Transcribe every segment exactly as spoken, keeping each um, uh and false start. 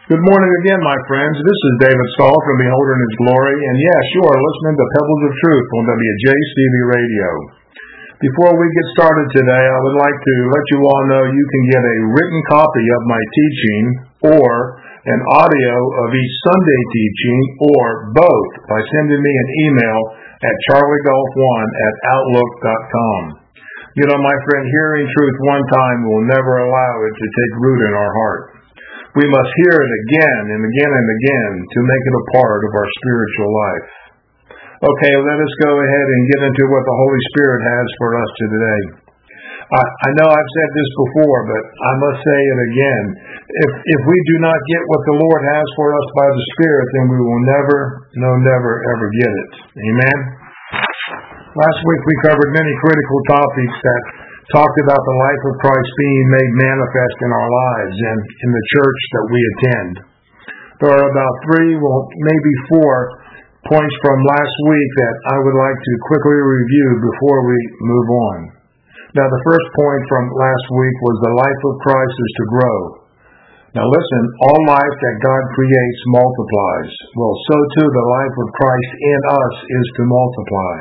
Good morning again, my friends. This is David Stahl from Beholder in His Glory, and yes, you are listening to Pebbles of Truth on W J C V Radio. Before we get started today, I would like to let you all know you can get a written copy of my teaching or an audio of each Sunday teaching, or both, by sending me an email at charlie golf one at outlook dot com. You know, my friend, hearing truth one time will never allow it to take root in our heart. We must hear it again and again and again to make it a part of our spiritual life. Okay, let us go ahead and get into what the Holy Spirit has for us today. I, I know I've said this before, but I must say it again. If if we do not get what the Lord has for us by the Spirit, then we will never, no, never, ever get it. Amen? Last week we covered many critical topics that talked about the life of Christ being made manifest in our lives and in the church that we attend. There are about three, well, maybe four points from last week that I would like to quickly review before we move on. Now, the first point from last week was the life of Christ is to grow. Now listen, all life that God creates multiplies. Well, so too the life of Christ in us is to multiply.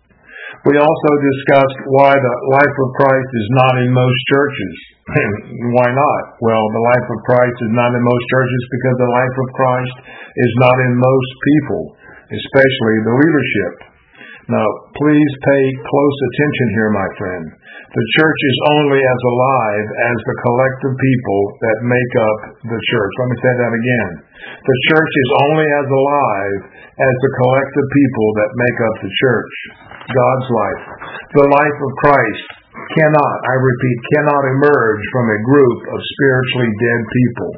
We also discussed why the life of Christ is not in most churches. Why not? Well, the life of Christ is not in most churches because the life of Christ is not in most people, especially the leadership. Now, please pay close attention here, my friend. The church is only as alive as the collective people that make up the church. Let me say that again. The church is only as alive as the collective people that make up the church. God's life. The life of Christ cannot, I repeat, cannot emerge from a group of spiritually dead people.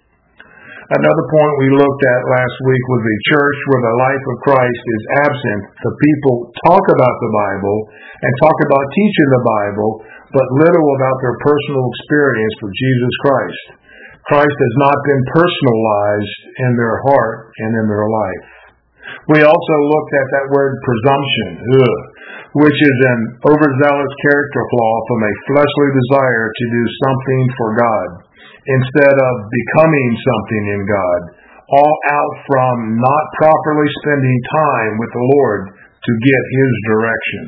Another point we looked at last week was a church where the life of Christ is absent. The people talk about the Bible and talk about teaching the Bible, but little about their personal experience with Jesus Christ. Christ has not been personalized in their heart and in their life. We also looked at that word presumption, ugh, which is an overzealous character flaw from a fleshly desire to do something for God, instead of becoming something in God, all out from not properly spending time with the Lord to get His direction.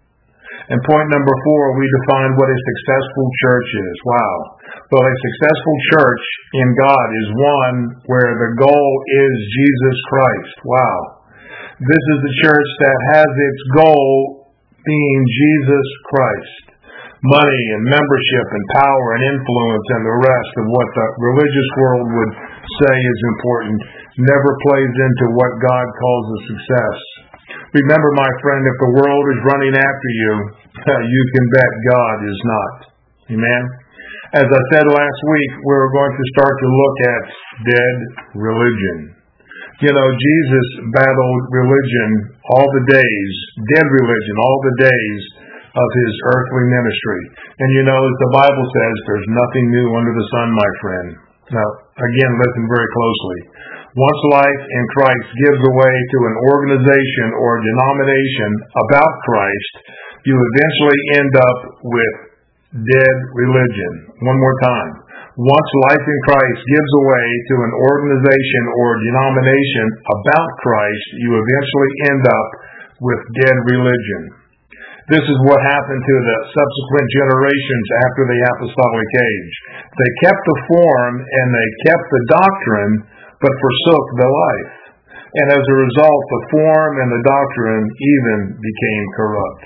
And point number four, we defined what a successful church is. Wow. Well, a successful church in God is one where the goal is Jesus Christ. Wow. This is the church that has its goal being Jesus Christ. Money and membership and power and influence and the rest of what the religious world would say is important never plays into what God calls a success. Remember, my friend, if the world is running after you, you can bet God is not. Amen? As I said last week, we're going to start to look at dead religion. You know, Jesus battled religion all the days, dead religion, all the days of His earthly ministry. And you know, as the Bible says, there's nothing new under the sun, my friend. Now, again, listen very closely. Once life in Christ gives away to an organization or denomination about Christ, you eventually end up with dead religion. One more time. Once life in Christ gives away to an organization or denomination about Christ, you eventually end up with dead religion. This is what happened to the subsequent generations after the apostolic age. They kept the form and they kept the doctrine, but forsook the life. And as a result, the form and the doctrine even became corrupt.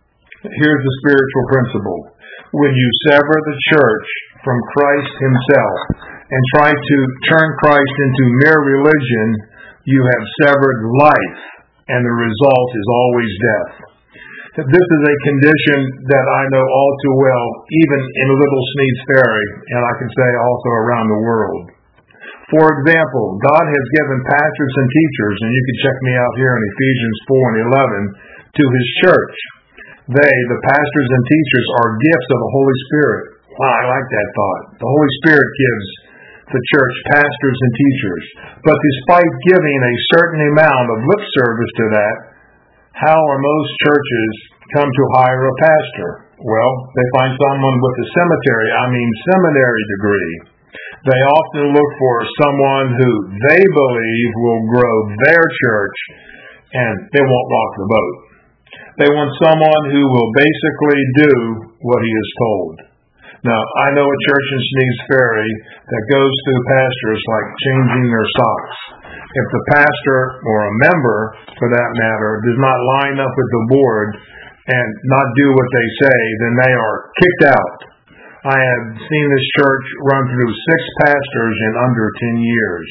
Here's the spiritual principle. When you sever the church from Christ Himself and try to turn Christ into mere religion, you have severed life, and the result is always death. This is a condition that I know all too well, even in Little Sneed's Ferry, and I can say also around the world. For example, God has given pastors and teachers, and you can check me out here in Ephesians four and eleven, to His church. They, the pastors and teachers, are gifts of the Holy Spirit. Wow, I like that thought. The Holy Spirit gives the church pastors and teachers. But despite giving a certain amount of lip service to that, how are most churches come to hire a pastor? Well, they find someone with a cemetery, I mean seminary degree. They often look for someone who they believe will grow their church, and they won't rock the boat. They want someone who will basically do what he is told. Now, I know a church in Sneads Ferry that goes through pastors like changing their socks. If the pastor, or a member for that matter, does not line up with the board and not do what they say, then they are kicked out. I have seen this church run through six pastors in under ten years.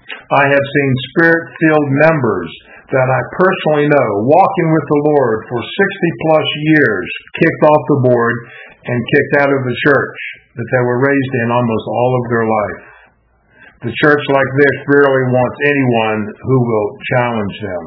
I have seen Spirit-filled members that I personally know walking with the Lord for sixty plus years, kicked off the board and kicked out of the church that they were raised in almost all of their life. The church like this rarely wants anyone who will challenge them.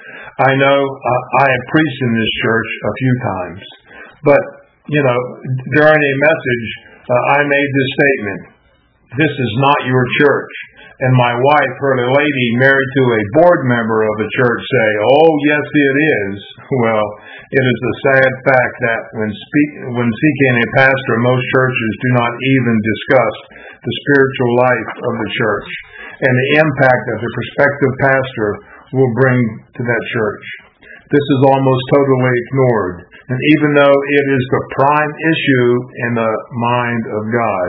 I know uh, I have preached in this church a few times, but, you know, during a message, uh, I made this statement: this is not your church. And my wife heard a lady married to a board member of the church say, "Oh, yes, it is." Well, it is a sad fact that when speak, when seeking a pastor, most churches do not even discuss the spiritual life of the church and the impact that the prospective pastor will bring to that church. This is almost totally ignored. And even though it is the prime issue in the mind of God,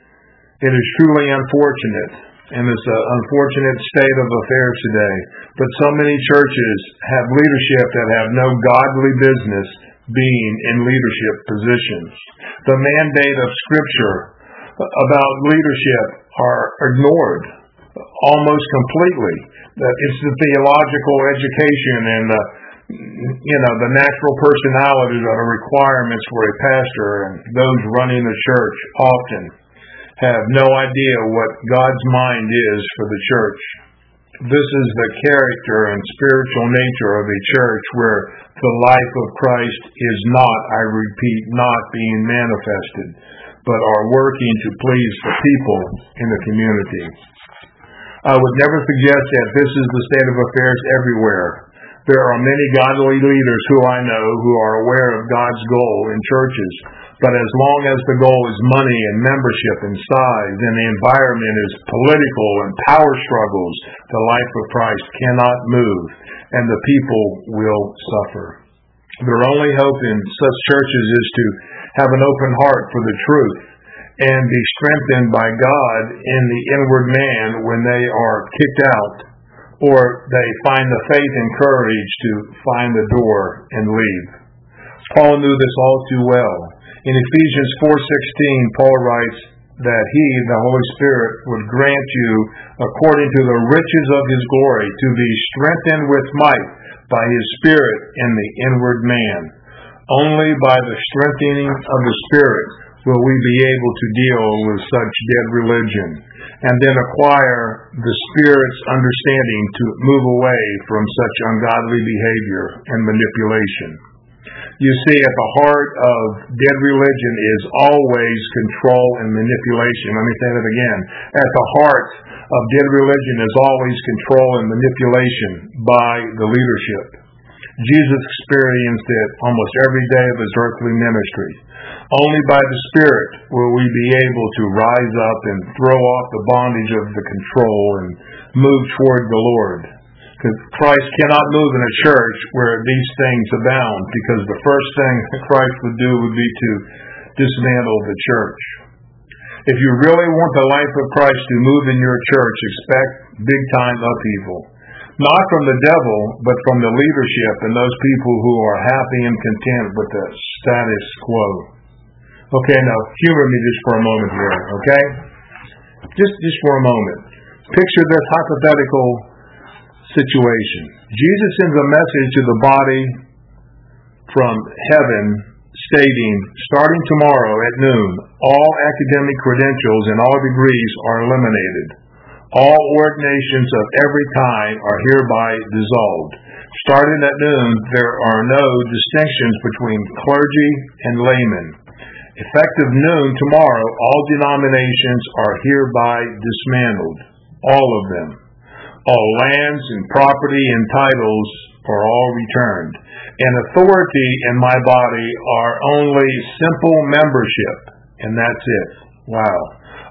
it is truly unfortunate. And it's an unfortunate state of affairs today. But so many churches have leadership that have no godly business being in leadership positions. The mandate of Scripture about leadership are ignored almost completely. It's the theological education and the, you know, the natural personalities that are requirements for a pastor, and those running the church often have no idea what God's mind is for the church. This is the character and spiritual nature of a church where the life of Christ is not, I repeat, not being manifested, but are working to please the people in the community. I would never suggest that this is the state of affairs everywhere. There are many godly leaders who I know who are aware of God's goal in churches. But as long as the goal is money and membership and size, and the environment is political and power struggles, the life of Christ cannot move, and the people will suffer. Their only hope in such churches is to have an open heart for the truth and be strengthened by God in the inward man when they are kicked out, or they find the faith and courage to find the door and leave. Paul knew this all too well. In Ephesians four sixteen, Paul writes that he, the Holy Spirit, would grant you, according to the riches of his glory, to be strengthened with might by his Spirit in the inward man. Only by the strengthening of the Spirit will we be able to deal with such dead religion, and then acquire the Spirit's understanding to move away from such ungodly behavior and manipulation. You see, at the heart of dead religion is always control and manipulation. Let me say that again. At the heart of dead religion is always control and manipulation by the leadership. Jesus experienced it almost every day of his earthly ministry. Only by the Spirit will we be able to rise up and throw off the bondage of the control and move toward the Lord. Because Christ cannot move in a church where these things abound, because the first thing that Christ would do would be to dismantle the church. If you really want the life of Christ to move in your church, expect big-time upheaval. Not from the devil, but from the leadership and those people who are happy and content with the status quo. Okay, now humor me just for a moment here, okay? Just, just for a moment. Picture this hypothetical situation. Jesus sends a message to the body from heaven stating, starting tomorrow at noon, all academic credentials and all degrees are eliminated. All ordinations of every kind are hereby dissolved. Starting at noon, there are no distinctions between clergy and laymen. Effective noon tomorrow, all denominations are hereby dismantled. All of them. All lands and property and titles are all returned. And authority in my body are only simple membership. And that's it. Wow.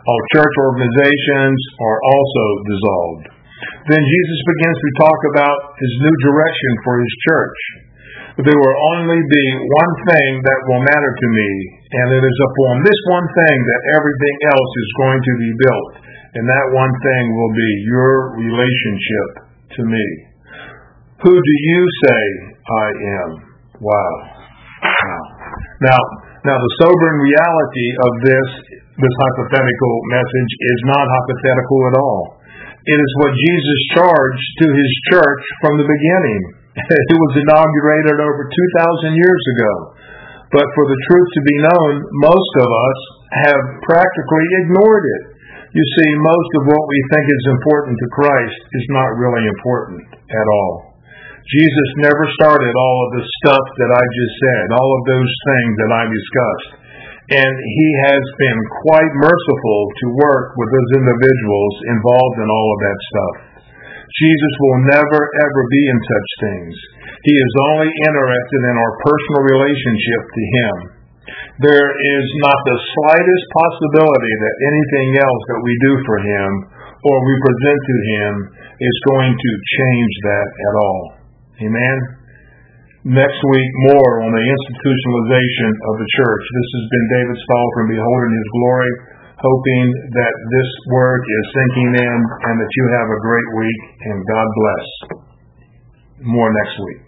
All church organizations are also dissolved. Then Jesus begins to talk about his new direction for his church. There will only be one thing that will matter to me, and it is upon this one thing that everything else is going to be built. And that one thing will be your relationship to me. Who do you say I am? Wow. Wow. Now, now the sobering reality of this, this hypothetical message is not hypothetical at all. It is what Jesus charged to his church from the beginning. It was inaugurated over two thousand years ago. But for the truth to be known, most of us have practically ignored it. You see, most of what we think is important to Christ is not really important at all. Jesus never started all of the stuff that I just said, all of those things that I discussed. And he has been quite merciful to work with those individuals involved in all of that stuff. Jesus will never, ever be in such things. He is only interested in our personal relationship to him. There is not the slightest possibility that anything else that we do for him or we present to him is going to change that at all. Amen? Next week, more on the institutionalization of the church. This has been David Stahl from Beholding His Glory, hoping that this word is sinking in and that you have a great week, and God bless. More next week.